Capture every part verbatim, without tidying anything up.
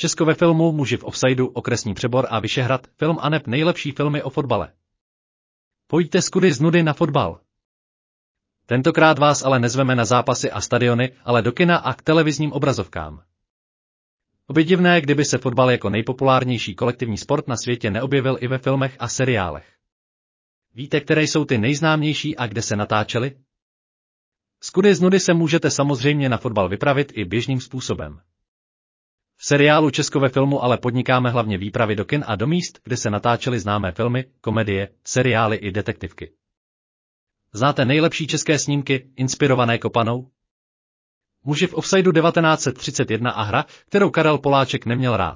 Česko ve filmu Muži v offsideu, Okresní přebor a Vyšehrad, film aneb nejlepší filmy o fotbale. Pojďte z kudy z nudy na fotbal. Tentokrát vás ale nezveme na zápasy a stadiony, ale do kina a k televizním obrazovkám. By divné, kdyby se fotbal jako nejpopulárnější kolektivní sport na světě neobjevil i ve filmech a seriálech. Víte, které jsou ty nejznámější a kde se natáčely? Z kudy z nudy se můžete samozřejmě na fotbal vypravit i běžným způsobem. V seriálu Česko ve filmu ale podnikáme hlavně výpravy do kin a do míst, kde se natáčely známé filmy, komedie, seriály i detektivky. Znáte nejlepší české snímky, inspirované Kopanou? Muži v offsideu devatenáct set třicet jedna a hra, kterou Karel Poláček neměl rád.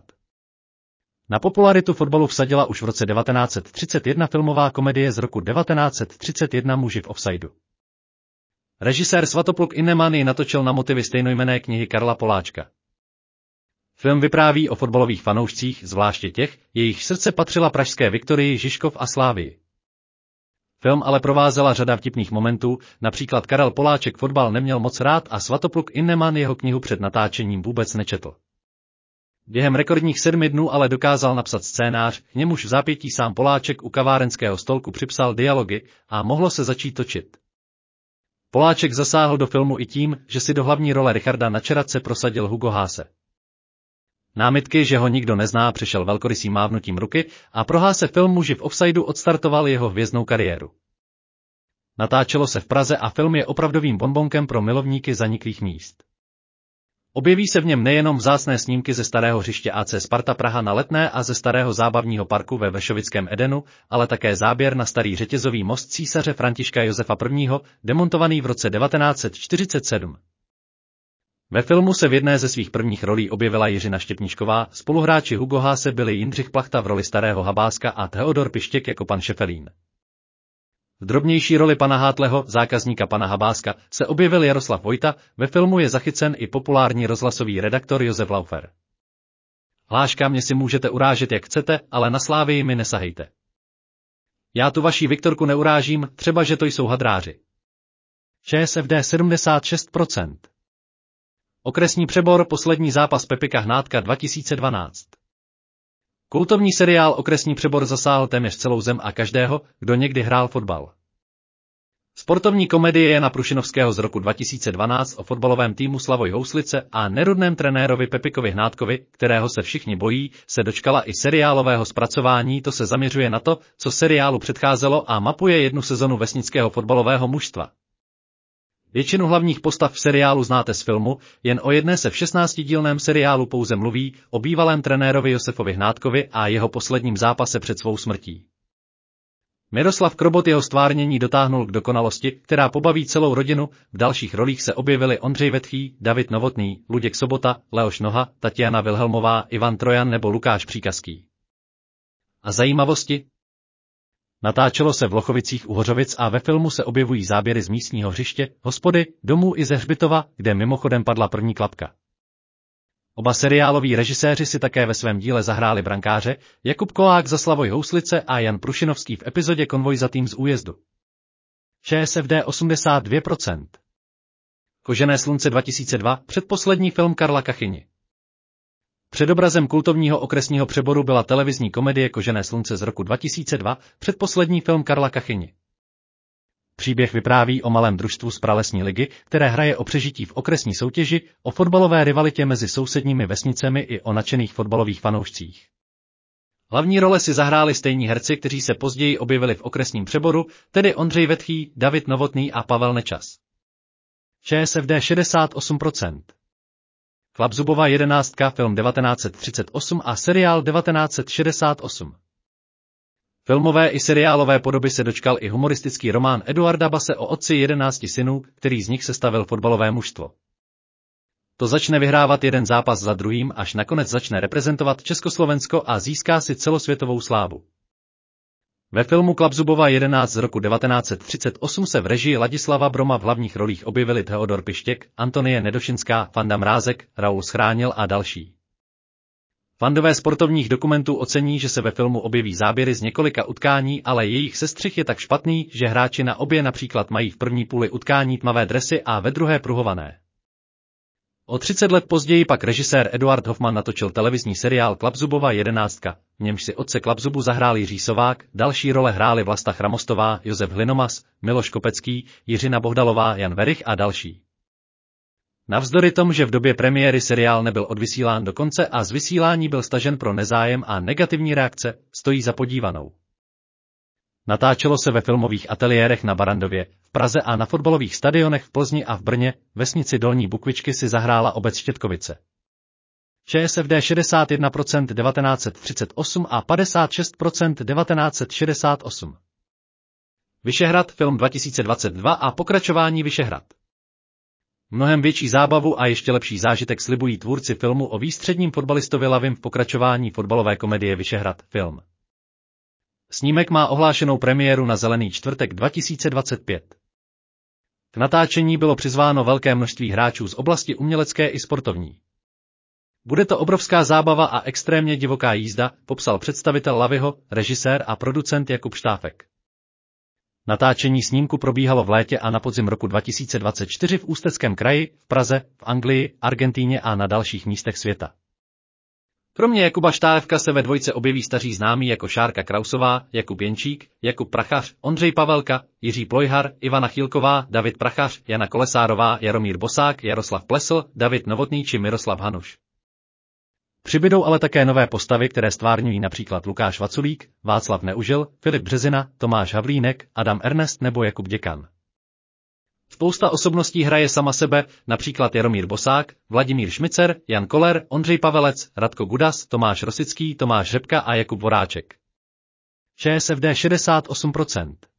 Na popularitu fotbalu vsadila už v roce devatenáct set třicet jedna filmová komedie z roku devatenáct set třicet jedna Muži v offsideu. Režisér Svatopluk Innemann ji natočil na motivy stejnojmenné knihy Karla Poláčka. Film vypráví o fotbalových fanoušcích, zvláště těch, jejich srdce patřila pražské Viktorii, Žižkov a Slávii. Film ale provázela řada vtipných momentů, například Karel Poláček fotbal neměl moc rád a Svatopluk Innemann jeho knihu před natáčením vůbec nečetl. Během rekordních sedmi dnů ale dokázal napsat scénář, k němuž v zápětí sám Poláček u kavárenského stolku připsal dialogy a mohlo se začít točit. Poláček zasáhl do filmu i tím, že si do hlavní role Richarda Načeradce prosadil Hugo Haase. Námitky, že ho nikdo nezná, přešel velkorysým mávnutím ruky a pro Haase film Muži v offsideu odstartoval jeho hvězdnou kariéru. Natáčelo se v Praze a film je opravdovým bonbonkem pro milovníky zaniklých míst. Objeví se v něm nejenom vzácné snímky ze starého hřiště A C Sparta Praha na Letné a ze starého zábavního parku ve Vršovickém Edenu, ale také záběr na starý řetězový most císaře Františka Josefa prvního, demontovaný v roce devatenáct set čtyřicet sedm. Ve filmu se v jedné ze svých prvních rolí objevila Jiřina Štěpníčková, spoluhráči Hugo Haase byli Jindřich Plachta v roli starého Habáska a Theodor Pištěk jako pan Šefelín. V drobnější roli pana Hátleho, zákazníka pana Habáska, se objevil Jaroslav Vojta, ve filmu je zachycen i populární rozhlasový redaktor Josef Laufer. Hláškami si můžete urážet jak chcete, ale na Slávii mi nesahejte. Já tu vaší Viktorku neurážím, třeba že to jsou hadráři. ČSFD sedmdesát šest procent. Okresní přebor, poslední zápas Pepika Hnátka dva tisíce dvanáct. Kultovní seriál Okresní přebor zasáhl téměř celou zem a každého, kdo někdy hrál fotbal. Sportovní komedie Jana Prušinovského z roku dva tisíce dvanáct o fotbalovém týmu Slavoj Houslice a nerudném trenérovi Pepikovi Hnátkovi, kterého se všichni bojí, se dočkala i seriálového zpracování. To se zaměřuje na to, co seriálu předcházelo a mapuje jednu sezonu vesnického fotbalového mužstva. Většinu hlavních postav v seriálu znáte z filmu, jen o jedné se v šestnáctidílném seriálu pouze mluví, o bývalém trenérovi Josefovi Hnátkovi a jeho posledním zápase před svou smrtí. Miroslav Krobot jeho stvárnění dotáhnul k dokonalosti, která pobaví celou rodinu. V dalších rolích se objevili Ondřej Vetchý, David Novotný, Luděk Sobota, Leoš Noha, Tatiana Vilhelmová, Ivan Trojan nebo Lukáš Příkazký. A zajímavosti? Natáčelo se v Lochovicích u Hořovic a ve filmu se objevují záběry z místního hřiště, hospody, domů i ze hřbitova, kde mimochodem padla první klapka. Oba seriáloví režiséři si také ve svém díle zahráli brankáře, Jakub Kolák za Slavoj Houslice a Jan Prušinovský v epizodě Konvoj za tým z újezdu. ČSFD osmdesát dvě procent. Kožené slunce dva tisíce dva, předposlední film Karla Kachyni. Předobrazem kultovního okresního přeboru byla televizní komedie Kožené slunce z roku dva tisíce dva, předposlední film Karla Kachyni. Příběh vypráví o malém družstvu z pralesní ligy, které hraje o přežití v okresní soutěži, o fotbalové rivalitě mezi sousedními vesnicemi i o nadšených fotbalových fanoušcích. Hlavní role si zahráli stejní herci, kteří se později objevili v okresním přeboru, tedy Ondřej Vetchý, David Novotný a Pavel Nečas. ČSFD šedesát osm procent. Chlap Zubova jedenáctka, film devatenáct set třicet osm a seriál devatenáct set šedesát osm. Filmové i seriálové podoby se dočkal i humoristický román Eduarda Base o otci jedenácti synů, který z nich sestavil fotbalové mužstvo. To začne vyhrávat jeden zápas za druhým, až nakonec začne reprezentovat Československo a získá si celosvětovou slávu. Ve filmu Chlap Zubova jedenáct z roku devatenáct set třicet osm se v režii Ladislava Broma v hlavních rolích objevili Theodor Pištěk, Antonie Nedošinská, Fanda Mrázek, Raul Schránil a další. Fandové sportovních dokumentů ocení, že se ve filmu objeví záběry z několika utkání, ale jejich sestřih je tak špatný, že hráči na obě například mají v první půli utkání tmavé dresy a ve druhé pruhované. O třicet let později pak režisér Eduard Hoffmann natočil televizní seriál Klapzubova jedenáctka, v němž si otce Klapzubu zahrál Jiří Sovák, další role hráli Vlasta Chramostová, Josef Hlinomas, Miloš Kopecký, Jiřina Bohdalová, Jan Werich a další. Navzdory tomu, že v době premiéry seriál nebyl odvysílán do konce a z vysílání byl stažen pro nezájem a negativní reakce, stojí za podívanou. Natáčelo se ve filmových ateliérech na Barandově, v Praze a na fotbalových stadionech v Plzni a v Brně, vesnici Dolní Bukvičky si zahrála obec Štětkovice. ČSFD šedesát jedna procent devatenáct set třicet osm a padesát šest procent devatenáct set šedesát osm. Vyšehrad film dva tisíce dvacet dva a pokračování Vyšehrad. Mnohem větší zábavu a ještě lepší zážitek slibují tvůrci filmu o výstředním fotbalistovi Lavim v pokračování fotbalové komedie Vyšehrad film. Snímek má ohlášenou premiéru na Zelený čtvrtek dva tisíce dvacet pět. K natáčení bylo přizváno velké množství hráčů z oblasti umělecké i sportovní. Bude to obrovská zábava a extrémně divoká jízda, popsal představitel Laviho, režisér a producent Jakub Štáfek. Natáčení snímku probíhalo v létě a na podzim roku dva tisíce dvacet čtyři v Ústeckém kraji, v Praze, v Anglii, Argentíně a na dalších místech světa. Kromě Jakuba Štáfka se ve dvojce objeví staří známí jako Šárka Krausová, Jakub Jenčík, Jakub Prachař, Ondřej Pavelka, Jiří Plojhar, Ivana Chýlková, David Prachař, Jana Kolesárová, Jaromír Bosák, Jaroslav Plesl, David Novotný či Miroslav Hanuš. Přibydou ale také nové postavy, které stvárňují například Lukáš Vaculík, Václav Neužil, Filip Březina, Tomáš Havlínek, Adam Ernest nebo Jakub Děkan. Spousta osobností hraje sama sebe, například Jaromír Bosák, Vladimír Šmicer, Jan Koller, Ondřej Pavelec, Radko Gudas, Tomáš Rosický, Tomáš Řepka a Jakub Voráček. ČSFD šedesát osm procent.